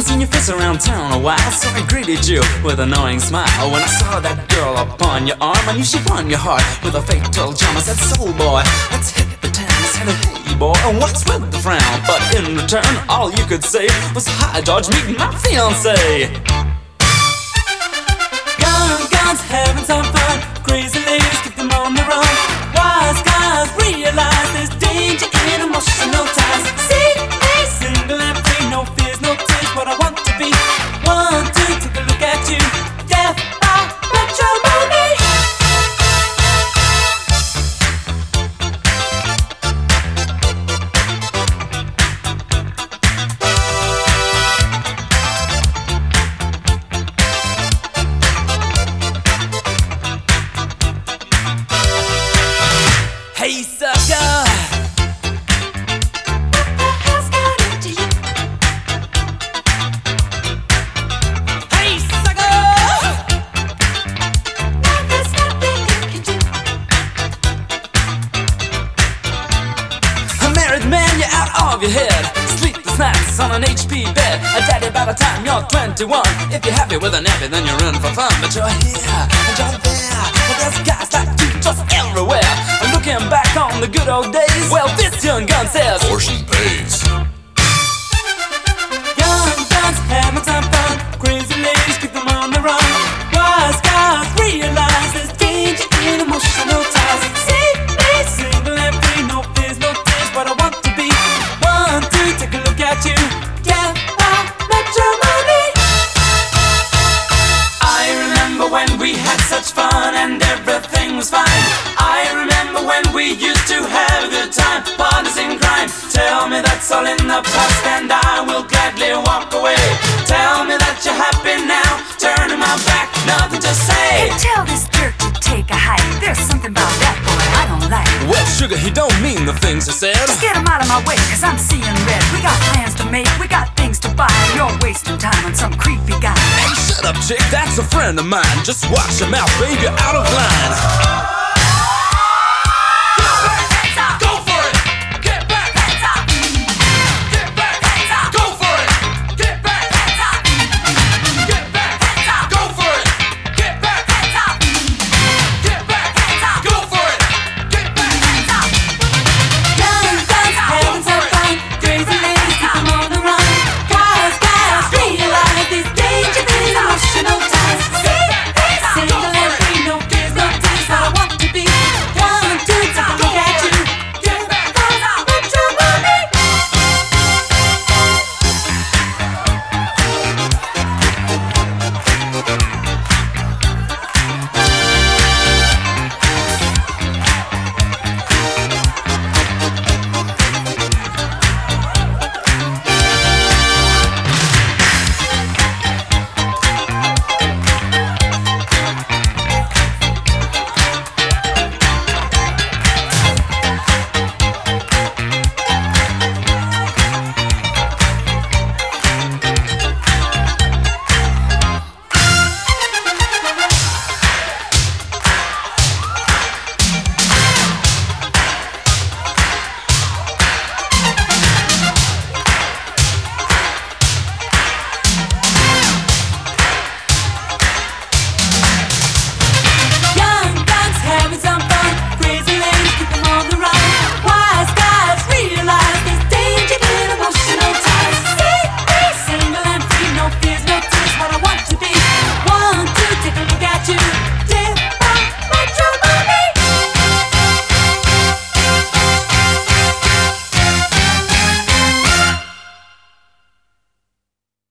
seen your face around town a while, so I greeted you with an annoying smile. When I saw that girl upon your arm, I knew she won your heart with a fatal charm. I said, soul boy, let's hit the town. I said, hey boy, what's with the frown? But in return, all you could say was, hi George, meet my fiancé. Young guns having some fun, crazy ladies keep them on the run. Wise guys realize there's danger in emotional ties. See me single and free, no fears, no tears, what I want to be. One, two, take a look at you. Death by matrimony. Hey sucker, what the hell's got into you? Hey sucker, now there's nothing you can do. A married man, you're out of your head. Sleepless nights on an HP bed. A daddy by the time you're 21. If you're happy with a nappy, then you're in for fun. But you're here and you're there, and there's guys like you just everywhere. Looking back on the good old days, well, this young gun says portion pays. Young guns having some fun, crazy ladies keep them on the run. Wise guys realize there's danger in emotional ties. See me single and free, no fears, no tears, what I want to be. One, two, take a look at you. Yeah, by matrimony. I remember when we had such fun and everything was fine. I remember when we used to have a good time, partners in crime. Tell me that's all in the past and I will gladly walk away. Tell me that you're happy now, turning my back, nothing to say. Hey, tell this jerk to take a hike. There's something about that boy I don't like. Well, sugar, he don't mean the things he said. Just get him out of my way, cause I'm seeing red. We got plans to make, we got things to buy. You're wasting time on some creepy guy. Hey, shut up, chick, that's a friend of mine. Just watch your mouth, baby, you're out of line.